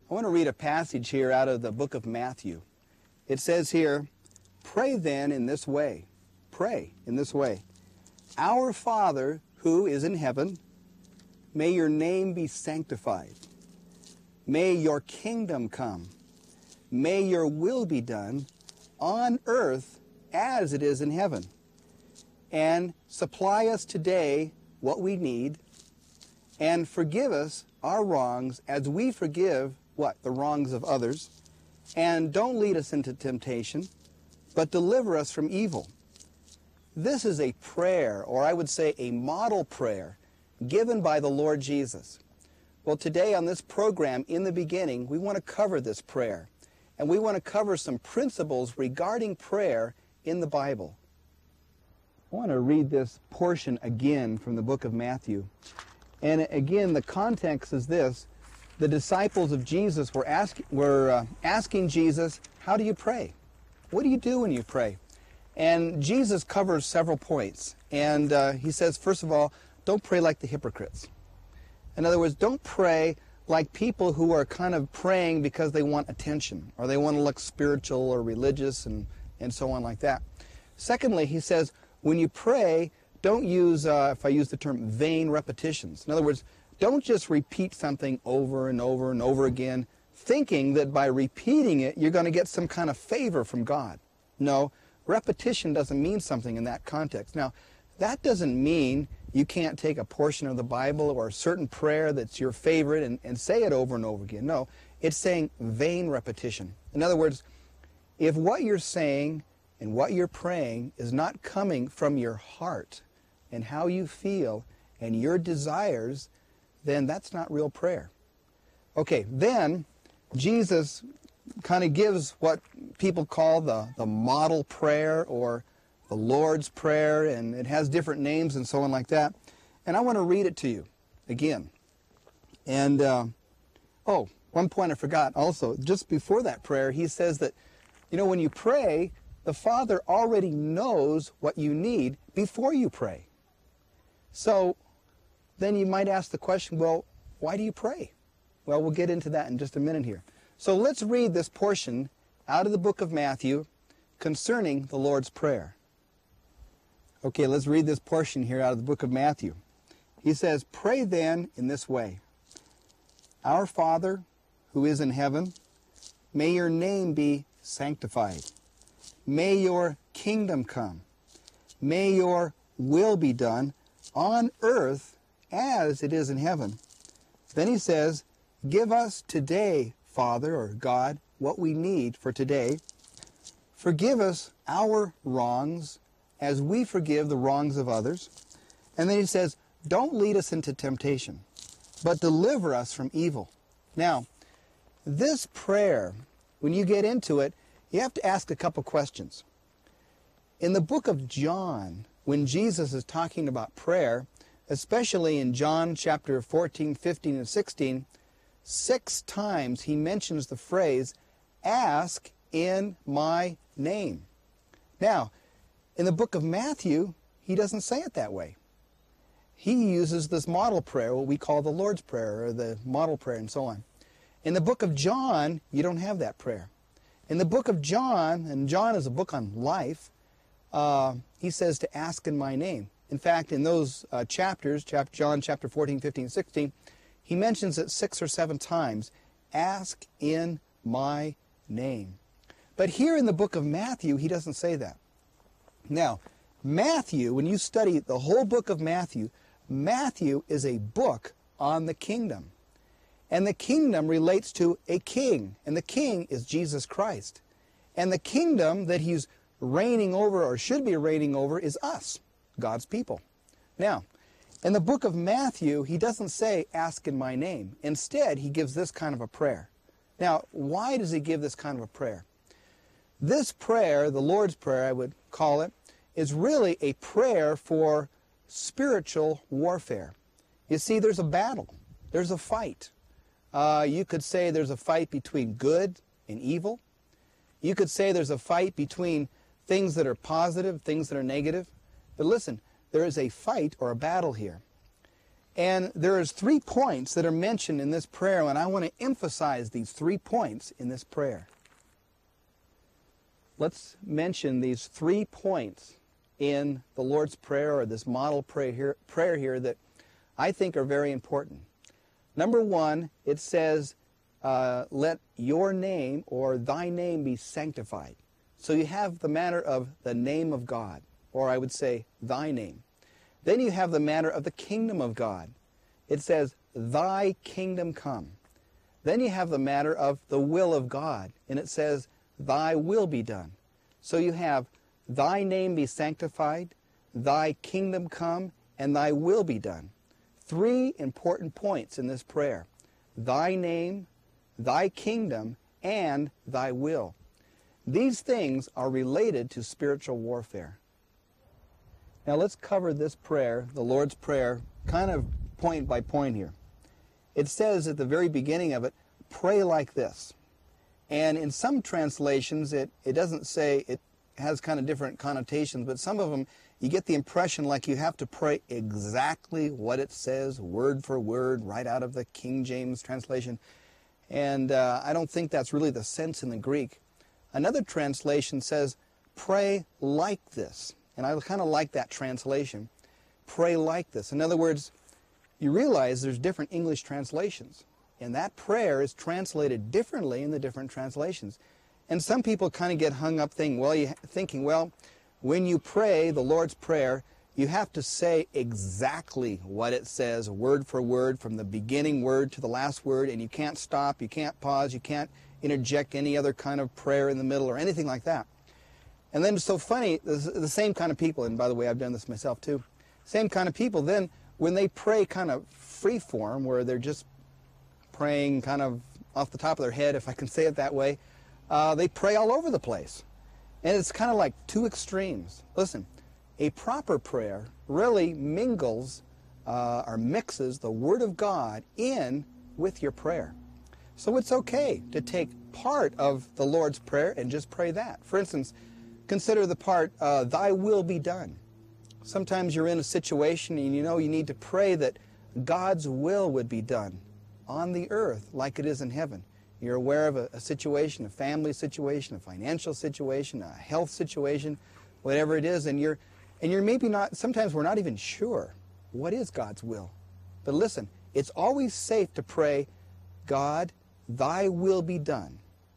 I want to read a passage here out of the book of Matthew. It says here, "Pray then in this way." Pray in this way. "Our Father who is in heaven, may your name be sanctified. May your kingdom come. May your will be done on earth as it is in heaven. And supply us today what we need, and forgive us our wrongs as we forgive," what? The wrongs of others. "And don't lead us into temptation, but deliver us from evil." This is a prayer, or I would say a model prayer, given by the Lord Jesus. Well, today on this program, in the beginning, we want to cover this prayer. And we want to cover some principles regarding prayer in the Bible. I want to read this portion again from the book of Matthew. And again, the context is this. The disciples of Jesus were asking Jesus, "How do you pray? What do you do when you pray?" And Jesus covers several points. And he says, first of all, don't pray like the hypocrites. In other words, don't pray like people who are kind of praying because they want attention, or they want to look spiritual or religious and so on like that. Secondly, he says, when you pray, don't use, if I use the term, vain repetitions. In other words, don't just repeat something over and over and over again, thinking that by repeating it, you're going to get some kind of favor from God. No, repetition doesn't mean something in that context. Now, that doesn't mean you can't take a portion of the Bible or a certain prayer that's your favorite and say it over and over again. No, it's saying vain repetition. In other words, if what you're saying and what you're praying is not coming from your heart and how you feel and your desires, then that's not real prayer. Okay, then Jesus kind of gives what people call the model prayer or the Lord's Prayer, and it has different names and so on like that. And I want to read it to you again. And, one point I forgot also. Just before that prayer, he says that, when you pray, the Father already knows what you need before you pray. So then you might ask the question, well, why do you pray? Well, we'll get into that in just a minute here. So let's read this portion out of the book of Matthew concerning the Lord's Prayer. Okay, let's read this portion here out of the book of Matthew. He says, "Pray then in this way. Our Father who is in heaven, may your name be sanctified. May your kingdom come. May your will be done on earth as it is in heaven." Then he says, "Give us today, Father," or God, "what we need for today. Forgive us our wrongs as we forgive the wrongs of others." And then he says, "Don't lead us into temptation, but deliver us from evil." Now, this prayer, when you get into it, you have to ask a couple questions. In the book of John, when Jesus is talking about prayer, especially in John chapter 14, 15, and 16, 6 times he mentions the phrase, "Ask in my name." Now, in the book of Matthew, he doesn't say it that way. He uses this model prayer, what we call the Lord's Prayer, or the model prayer, and so on. In the book of John, you don't have that prayer. In the book of John, and John is a book on life, he says to ask in my name. In fact, in those chapters, John chapter 14, 15, 16, he mentions it 6 or 7 times, "Ask in my name." But here in the book of Matthew, he doesn't say that. Now, Matthew, when you study the whole book of Matthew, Matthew is a book on the kingdom. And the kingdom relates to a king, and the king is Jesus Christ. And the kingdom that he's reigning over, or should be reigning over, is us, God's people. Now, in the book of Matthew, he doesn't say, "Ask in my name." Instead, he gives this kind of a prayer. Now, why does he give this kind of a prayer? This prayer, the Lord's Prayer, I would call it, is really a prayer for spiritual warfare. You see, there's a battle. There's a fight. You could say there's a fight between good and evil. You could say there's a fight between things that are positive, things that are negative. But listen, there is a fight or a battle here. And there's 3 points that are mentioned in this prayer, and I want to emphasize these 3 points in this prayer. Let's mention these 3 points in the Lord's Prayer, or this model prayer here that I think are very important. Number 1, it says, let your name or thy name be sanctified. So you have the matter of the name of God, or I would say thy name. Then you have the matter of the kingdom of God. It says, thy kingdom come. Then you have the matter of the will of God, and it says, thy will be done. So you have thy name be sanctified, thy kingdom come, and thy will be done. 3 important points in this prayer. Thy name, thy kingdom, and thy will. These things are related to spiritual warfare. Now let's cover this prayer, the Lord's Prayer, kind of point by point here. It says at the very beginning of it, pray like this. And in some translations, it doesn't say, it has kind of different connotations, but some of them, you get the impression like you have to pray exactly what it says, word for word, right out of the King James translation. And I don't think that's really the sense in the Greek. Another translation says, pray like this. And I kind of like that translation. Pray like this. In other words, you realize there's different English translations. And that prayer is translated differently in the different translations. And some people kind of get hung up thinking, well, when you pray the Lord's Prayer, you have to say exactly what it says, word for word, from the beginning word to the last word, and you can't stop, you can't pause, you can't interject any other kind of prayer in the middle or anything like that. And then it's so funny, the same kind of people, and by the way, I've done this myself too, same kind of people, then when they pray kind of free form, where they're just praying kind of off the top of their head, if I can say it that way, they pray all over the place. And it's kind of like 2 extremes. Listen, a proper prayer really mingles or mixes the Word of God in with your prayer. So it's okay to take part of the Lord's Prayer and just pray that. For instance, consider the part, thy will be done. Sometimes you're in a situation and you know you need to pray that God's will would be done on the earth like it is in heaven. You're aware of a situation, a family situation, a financial situation, a health situation, whatever it is, and you're maybe not, sometimes we're not even sure what is God's will. But listen, it's always safe to pray, God, thy will be done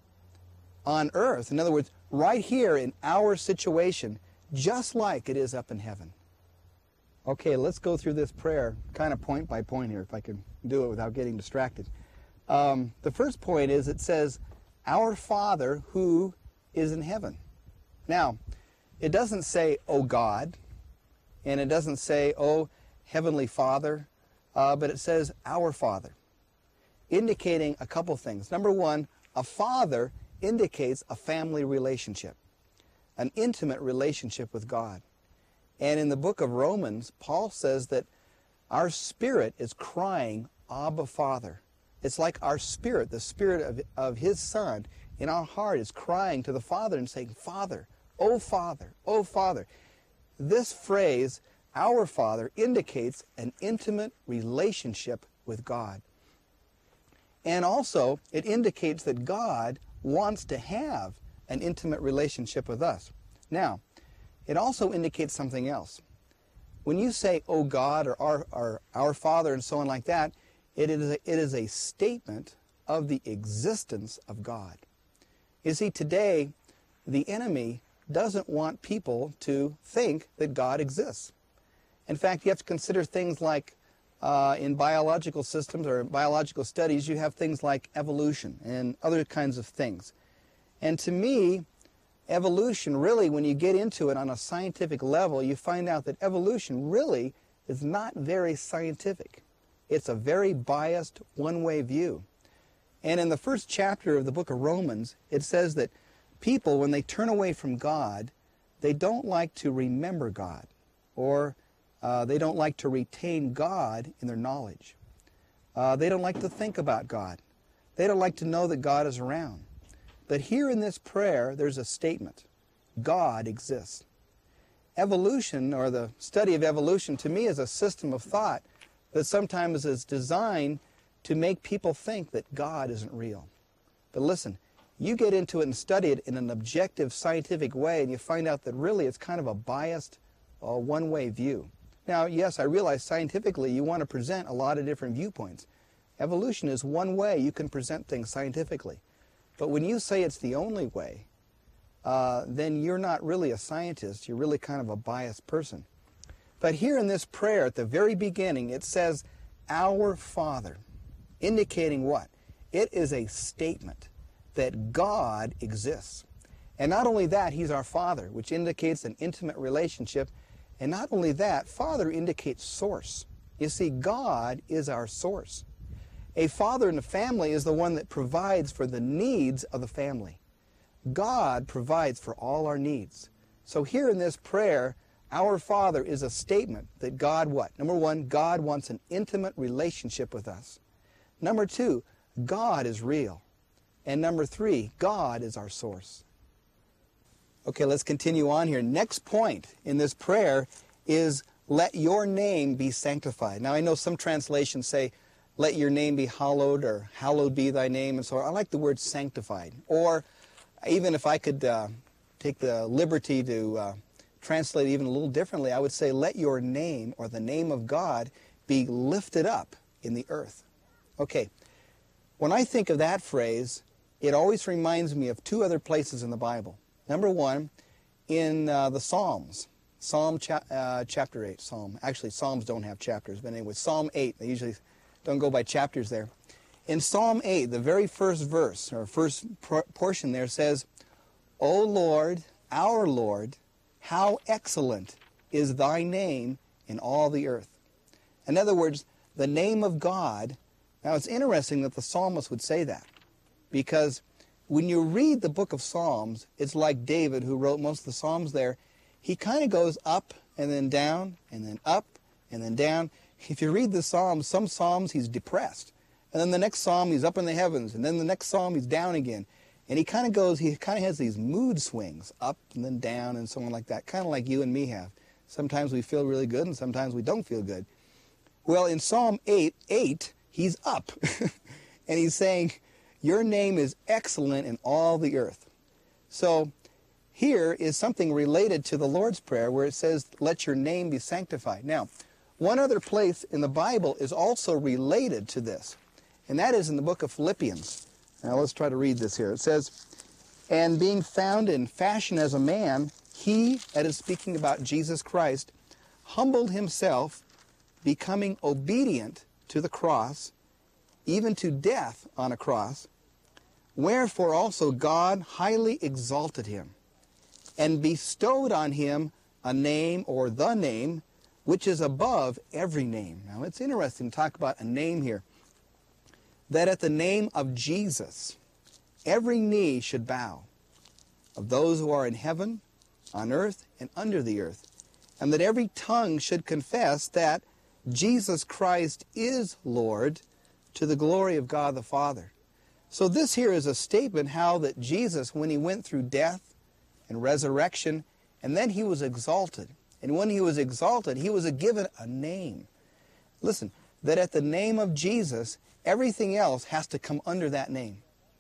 on earth. In other words, right here in our situation, just like it is up in heaven. Okay, let's go through this prayer kind of point by point here, if I can do it without getting distracted. The first point is, it says, our Father who is in heaven. Now, it doesn't say, oh God, and it doesn't say, oh Heavenly Father, but it says, our Father, indicating a couple things. Number 1, a father indicates a family relationship, an intimate relationship with God. And in the book of Romans, Paul says that our spirit is crying, Abba, Father. It's like our spirit, the spirit of His Son in our heart is crying to the Father and saying, Father, oh Father, oh Father. This phrase, our Father, indicates an intimate relationship with God. And also, it indicates that God wants to have an intimate relationship with us. Now, it also indicates something else. When you say, oh God, or our Father, and so on like that, it is a statement of the existence of God. You see, today, the enemy doesn't want people to think that God exists. In fact, you have to consider things like, in biological systems or biological studies, you have things like evolution and other kinds of things. And to me, evolution really, when you get into it on a scientific level, you find out that evolution really is not very scientific. It's a very biased, one-way view. And in the first chapter of the book of Romans, it says that people, when they turn away from God, they don't like to remember God, or they don't like to retain God in their knowledge. They don't like to think about God. They don't like to know that God is around. But here in this prayer, there's a statement. God exists. Evolution, or the study of evolution, to me is a system of thought that sometimes is designed to make people think that God isn't real. But listen, you get into it and study it in an objective scientific way, and you find out that really it's kind of a biased, one-way view. Now, yes, I realize scientifically you want to present a lot of different viewpoints. Evolution is one way you can present things scientifically. But when you say it's the only way, then you're not really a scientist. You're really kind of a biased person. But here in this prayer at the very beginning, it says, "Our Father," indicating what? It is a statement that God exists. And not only that, He's our Father, which indicates an intimate relationship. And not only that, Father indicates source. You see, God is our source. A father in the family is the one that provides for the needs of the family. God provides for all our needs. So here in this prayer, "Our Father" is a statement that God what? Number one, God wants an intimate relationship with us. Number two, God is real. And number three, God is our source. Okay, let's continue on here. Next point in this prayer is, "Let your name be sanctified." Now I know some translations say, "Let your name be hallowed," or "Hallowed be thy name," and so on. I like the word sanctified. Or even if I could take the liberty to translate it even a little differently, I would say, "Let your name," or the name of God, "be lifted up in the earth." Okay, when I think of that phrase, it always reminds me of two other places in the Bible. Number one, in the Psalms. Psalm chapter 8. Actually, Psalms don't have chapters, but anyway, Psalm 8. They usually don't go by chapters there. In Psalm 8, the very first verse, or first portion there says, "O Lord, our Lord, how excellent is thy name in all the earth." In other words, the name of God. Now it's interesting that the psalmist would say that, because when you read the book of Psalms, it's like David, who wrote most of the Psalms there. He kind of goes up and then down and then up and then down. If you read the Psalms, some Psalms he's depressed. And then the next Psalm he's up in the heavens. And then the next Psalm he's down again. And he kind of has these mood swings, up and then down and so on like that. Kind of like you and me have. Sometimes we feel really good and sometimes we don't feel good. Well, in Psalm 8, he's up. And he's saying, "Your name is excellent in all the earth." So here is something related to the Lord's Prayer where it says, "Let your name be sanctified." Now, one other place in the Bible is also related to this, and that is in the book of Philippians. Now let's try to read this here. It says, "And being found in fashion as a man, he," that is speaking about Jesus Christ, "humbled himself, becoming obedient to the cross, even to death on a cross. Wherefore also God highly exalted him, and bestowed on him a name," or the name, "which is above every name." Now it's interesting to talk about a name here. "That at the name of Jesus, every knee should bow, of those who are in heaven, on earth, and under the earth, and that every tongue should confess that Jesus Christ is Lord, to the glory of God the Father." So this here is a statement how that Jesus, when he went through death and resurrection, and then he was exalted. And when he was exalted, he was given a name. Listen, that at the name of Jesus, everything else has to come under that name.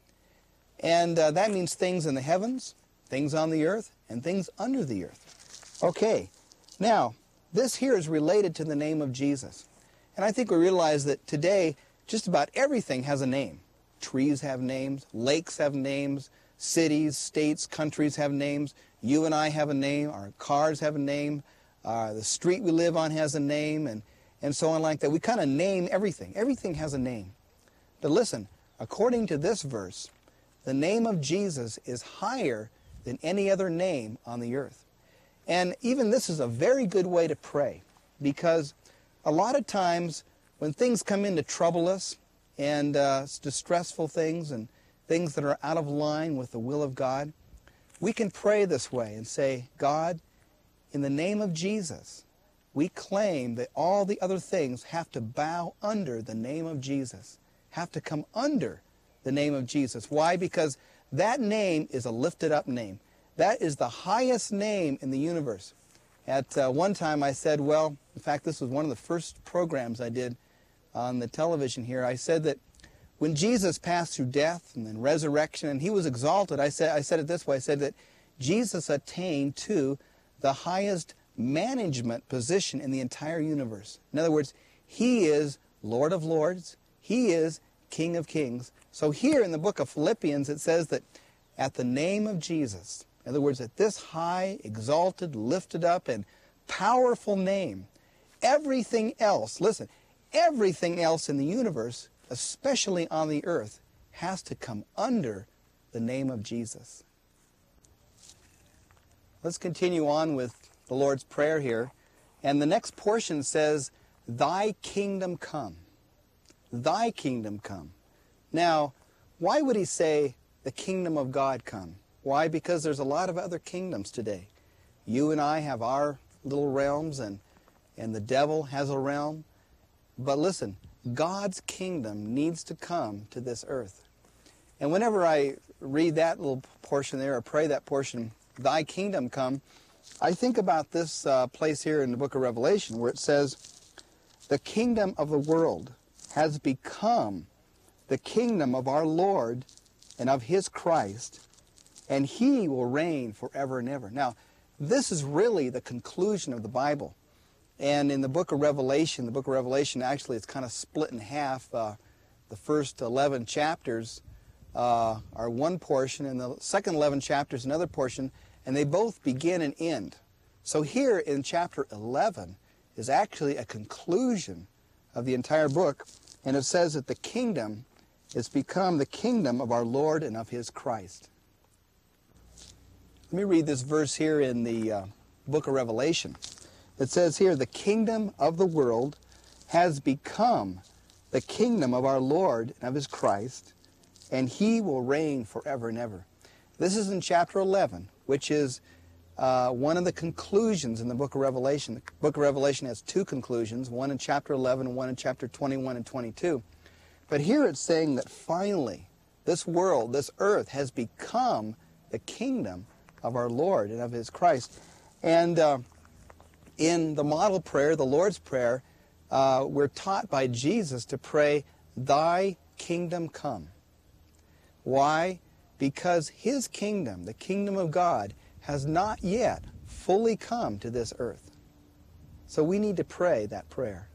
And that means things in the heavens, things on the earth, and things under the earth. Okay, now, this here is related to the name of Jesus. And I think we realize that today, just about everything has a name. Trees have names, lakes have names, cities, states, countries have names. You and I have a name, our cars have a name, the street we live on has a name, and so on like that. We kind of name everything. Everything has a name. But listen, according to this verse, the name of Jesus is higher than any other name on the earth. And even this is a very good way to pray, because a lot of times when things come in to trouble us, and distressful things and things that are out of line with the will of God, we can pray this way and say, "God, in the name of Jesus, we claim that all the other things have to bow under the name of Jesus, have to come under the name of Jesus." Why? Because that name is a lifted up name. That is the highest name in the universe. At one time I said, well, in fact, this was one of the first programs I did on the television here, I said that when Jesus passed through death and then resurrection and he was exalted, I said it this way, I said that Jesus attained to the highest management position in the entire universe. In other words, he is Lord of Lords, he is King of Kings. So here in the book of Philippians it says that at the name of Jesus, in other words, at this high, exalted, lifted up, and powerful name, everything else, listen, everything else in the universe, especially on the earth, has to come under the name of Jesus. Let's continue on with the Lord's Prayer here. And the next portion says, Thy kingdom come. Thy kingdom come. Now, why would he say the kingdom of God come? Why? Because there's a lot of other kingdoms today. You and I have our little realms, and the devil has a realm. But listen, God's kingdom needs to come to this earth. And whenever I read that little portion there, or pray that portion, Thy kingdom come, I think about this place here in the book of Revelation where it says, the kingdom of the world has become the kingdom of our Lord and of His Christ, and He will reign forever and ever. Now, this is really the conclusion of the Bible. And in the book of Revelation actually it's kind of split in half. The first 11 chapters are one portion, and the second 11 chapters another portion, and they both begin and end. So here in chapter 11 is actually a conclusion of the entire book, and it says that the kingdom is become the kingdom of our Lord and of His Christ. Let me read this verse here in the book of Revelation. It says here, the kingdom of the world has become the kingdom of our Lord and of His Christ, and He will reign forever and ever. This is in chapter 11, which is one of the conclusions in the book of Revelation. The book of Revelation has two conclusions, one in chapter 11 and one in chapter 21 and 22. But here it's saying that finally, this world, this earth, has become the kingdom of our Lord and of His Christ. And in the model prayer, the Lord's Prayer, we're taught by Jesus to pray, Thy kingdom come. Why? Because His kingdom, the kingdom of God, has not yet fully come to this earth. So we need to pray that prayer.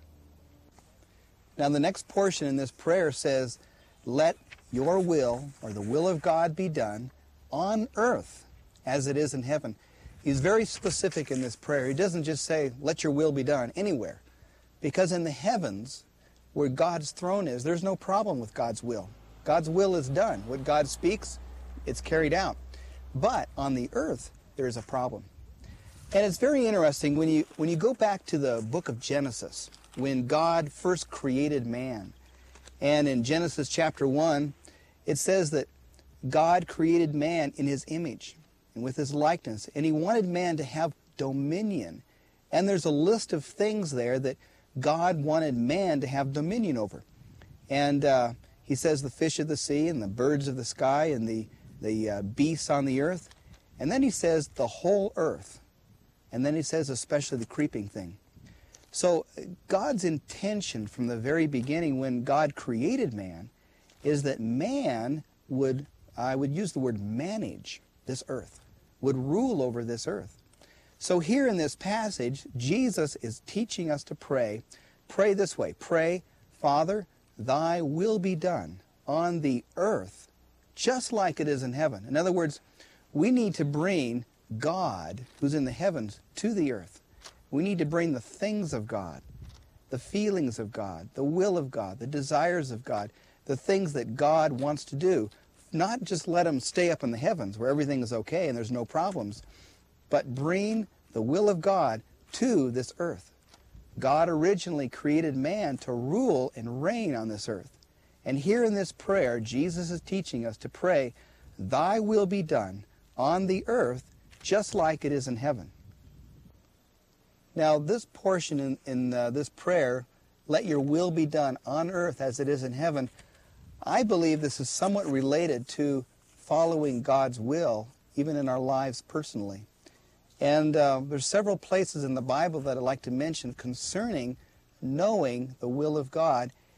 Now the next portion in this prayer says, let your will, or the will of God, be done on earth as it is in heaven. He's very specific in this prayer. He doesn't just say, let your will be done anywhere. Because in the heavens, where God's throne is, there's no problem with God's will. God's will is done. What God speaks, it's carried out. But on the earth, there's a problem. And it's very interesting when you go back to the book of Genesis, when God first created man. And in Genesis chapter 1, it says that God created man in His image and with His likeness. And He wanted man to have dominion. And there's a list of things there that God wanted man to have dominion over. And He says the fish of the sea and the birds of the sky and the beasts on the earth. And then He says the whole earth. And then He says especially the creeping thing. So God's intention from the very beginning when God created man is that man would, I would use the word manage this earth, would rule over this earth. So here in this passage, Jesus is teaching us to pray. Pray this way. Pray, Father, Thy will be done on the earth just like it is in heaven. In other words, we need to bring God, who's in the heavens, to the earth. We need to bring the things of God, the feelings of God, the will of God, the desires of God, the things that God wants to do. Not just let them stay up in the heavens where everything is okay and there's no problems, but bring the will of God to this earth. God originally created man to rule and reign on this earth. And here in this prayer, Jesus is teaching us to pray, Thy will be done on the earth just like it is in heaven. Now, this portion in this prayer, let your will be done on earth as it is in heaven, I believe this is somewhat related to following God's will, even in our lives personally. And there's several places in the Bible that I'd like to mention concerning knowing the will of God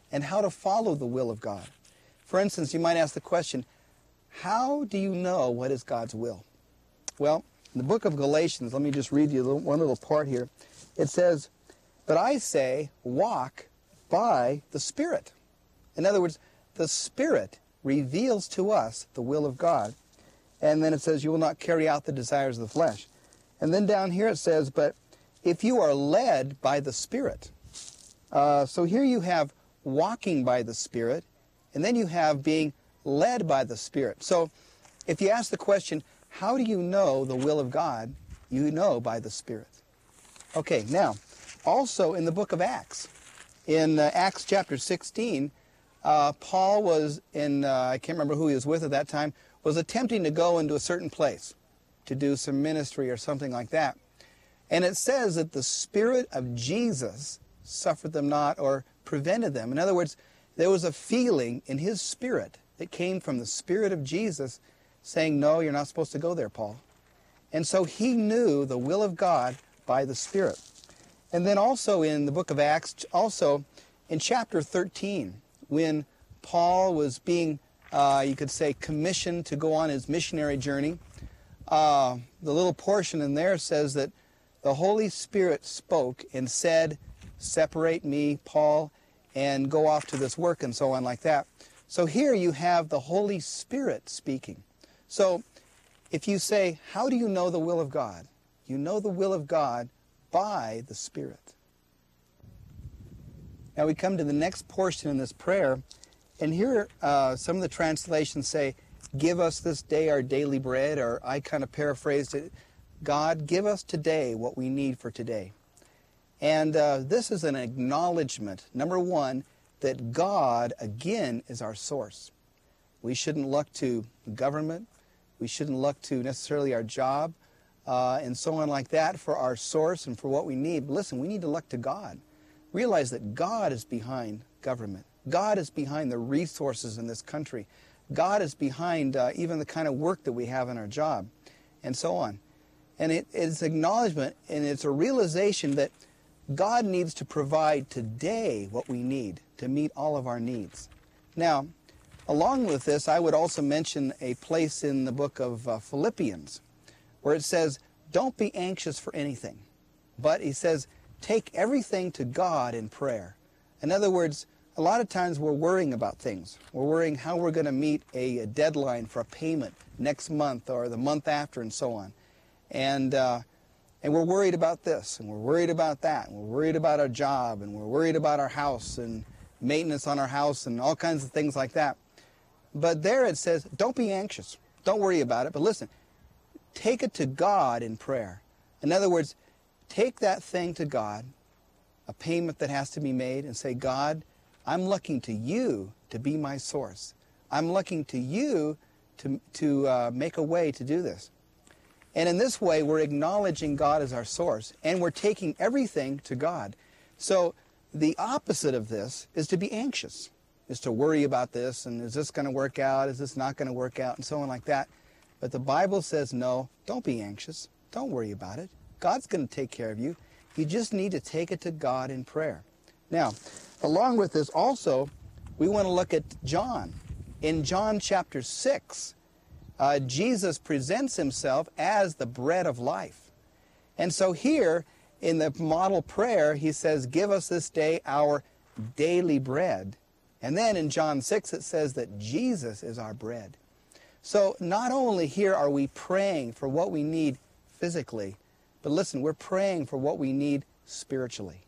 and how to follow the will of God. For instance, you might ask the question, how do you know what is God's will? Well, in the book of Galatians, let me just read you one little part here. It says, "But I say, walk by the Spirit." In other words, the Spirit reveals to us the will of God. And then it says, "You will not carry out the desires of the flesh." And then down here it says, "But if you are led by the Spirit." So here you have walking by the Spirit, and then you have being led by the Spirit. So if you ask the question, how do you know the will of God? You know by the Spirit. Okay, now, also in the book of Acts, in Acts chapter 16, Paul was in, I can't remember who he was with at that time, was attempting to go into a certain place to do some ministry or something like that. And it says that the Spirit of Jesus suffered them not or prevented them. In other words, there was a feeling in his spirit that came from the Spirit of Jesus saying, "No, you're not supposed to go there, Paul." And so he knew the will of God by the Spirit. And then also in the book of Acts, also in chapter 13, when Paul was being, you could say, commissioned to go on his missionary journey, the little portion in there says that the Holy Spirit spoke and said, "Separate me, Paul, and go off to this work," and so on like that. So here you have the Holy Spirit speaking. So if you say, how do you know the will of God? You know the will of God by the Spirit. Now we come to the next portion in this prayer, and here some of the translations say, "Give us this day our daily bread," or I kind of paraphrased it, "God, give us today what we need for today." And this is an acknowledgement, number one, that God, again, is our source. We shouldn't look to government. We shouldn't look to necessarily our job and so on like that for our source and for what we need. But listen, we need to look to God. Realize that God is behind government. God is behind the resources in this country. God is behind even the kind of work that we have in our job and so on. And it's acknowledgement and it's a realization that God needs to provide today what we need to meet all of our needs. Now, along with this, I would also mention a place in the book of Philippians where it says, "Don't be anxious for anything." But he says, "Take everything to God in prayer." In other words, a lot of times we're worrying about things. We're worrying how we're going to meet a deadline for a payment next month or the month after and so on. And we're worried about this, and we're worried about that, and we're worried about our job, and we're worried about our house and maintenance on our house and all kinds of things like that. But there it says, don't be anxious. Don't worry about it. But listen, take it to God in prayer. In other words, take that thing to God, a payment that has to be made, and say, "God, I'm looking to you to be my source. I'm looking to you to make a way to do this." And in this way, we're acknowledging God as our source, and we're taking everything to God. So the opposite of this is to be anxious, is to worry about this, and is this going to work out, is this not going to work out, and so on like that. But the Bible says, no, don't be anxious. Don't worry about it. God's going to take care of you. You just need to take it to God in prayer. Now, along with this also, we want to look at John. In John chapter 6, Jesus presents himself as the bread of life. And so here in the model prayer, he says, "Give us this day our daily bread." And then in John 6, it says that Jesus is our bread. So not only here are we praying for what we need physically, but listen, we're praying for what we need spiritually.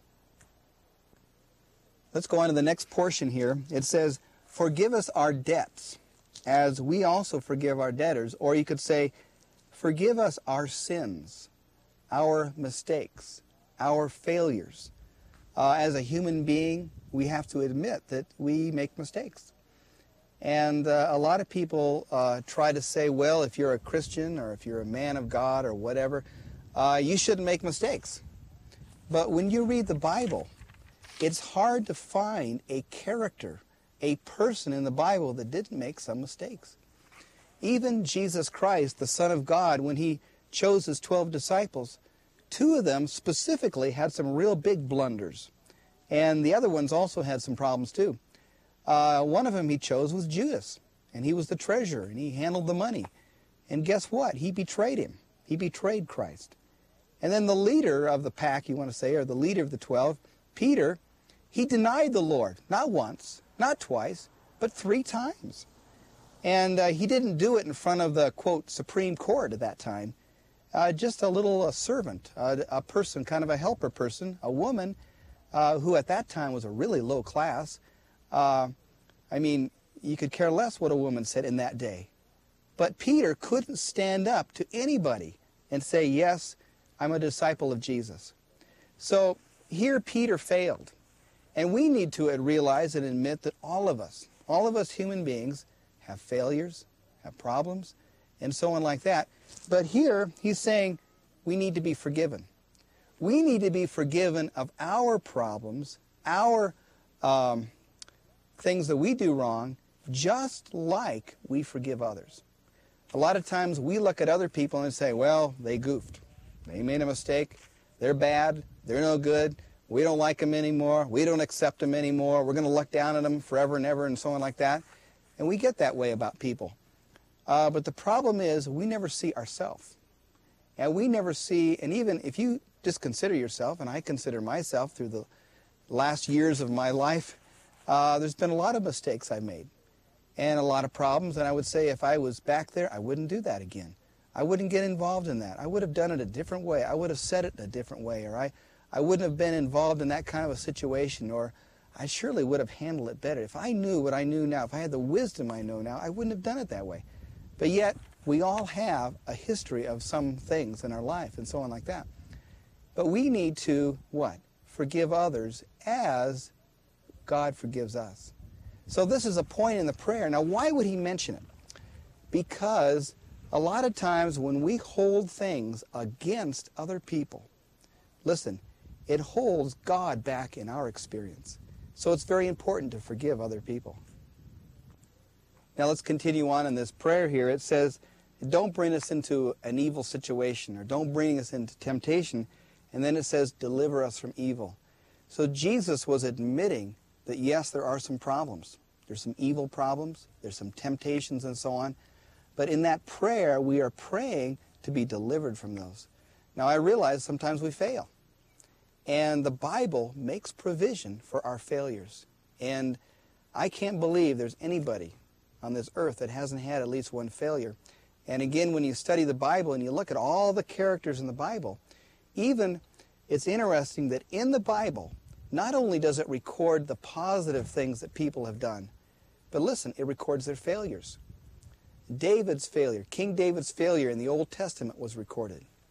Let's go on to the next portion here. It says, "Forgive us our debts, as we also forgive our debtors." Or you could say, "Forgive us our sins, our mistakes, our failures." As a human being, we have to admit that we make mistakes. And a lot of people try to say, well, if you're a Christian or if you're a man of God or whatever, you shouldn't make mistakes. But when you read the Bible, it's hard to find a character, a person in the Bible that didn't make some mistakes. Even Jesus Christ, the Son of God, when he chose his 12 disciples, 2 of them specifically had some real big blunders. And the other ones also had some problems too. One of them he chose was Judas, and he was the treasurer, and he handled the money. And guess what? He betrayed him. He betrayed Christ. And then the leader of the pack, you want to say, or the leader of the 12, Peter, he denied the Lord, not once, not twice, but 3 times. And he didn't do it in front of the, quote, Supreme Court at that time. Just a little servant, a person, kind of a helper person, a woman who at that time was a really low class. I mean, you could care less what a woman said in that day. But Peter couldn't stand up to anybody and say, yes, I'm a disciple of Jesus. So here Peter failed. And we need to realize and admit that all of us human beings, have failures, have problems, and so on like that. But here he's saying we need to be forgiven. We need to be forgiven of our problems, our things that we do wrong, just like we forgive others. A lot of times we look at other people and say, well, they goofed. They made a mistake. They're bad. They're no good. We don't like them anymore. We don't accept them anymore. We're going to look down at them forever and ever and so on like that. And we get that way about people. But the problem is we never see ourselves. And we never see, and even if you just consider yourself, and I consider myself through the last years of my life, there's been a lot of mistakes I've made and a lot of problems. And I would say if I was back there, I wouldn't do that again. I wouldn't get involved in that. I would have done it a different way. I would have said it a different way. Or I wouldn't have been involved in that kind of a situation. Or I surely would have handled it better. If I knew what I knew now, if I had the wisdom I know now, I wouldn't have done it that way. But yet, we all have a history of some things in our life and so on like that. But we need to, what? Forgive others as God forgives us. So this is a point in the prayer. Now, why would he mention it? Because a lot of times when we hold things against other people, listen, it holds God back in our experience. So it's very important to forgive other people. Now let's continue on in this prayer here. It says, don't bring us into an evil situation, or don't bring us into temptation. And then it says, deliver us from evil. So Jesus was admitting that yes, there are some problems. There's some evil problems. There's some temptations and so on. But in that prayer, we are praying to be delivered from those. Now I realize sometimes we fail. And the Bible makes provision for our failures. And I can't believe there's anybody on this earth that hasn't had at least one failure. And again, when you study the Bible and you look at all the characters in the Bible, even it's interesting that in the Bible, not only does it record the positive things that people have done, but listen, it records their failures. David's failure, King David's failure in the Old Testament was recorded.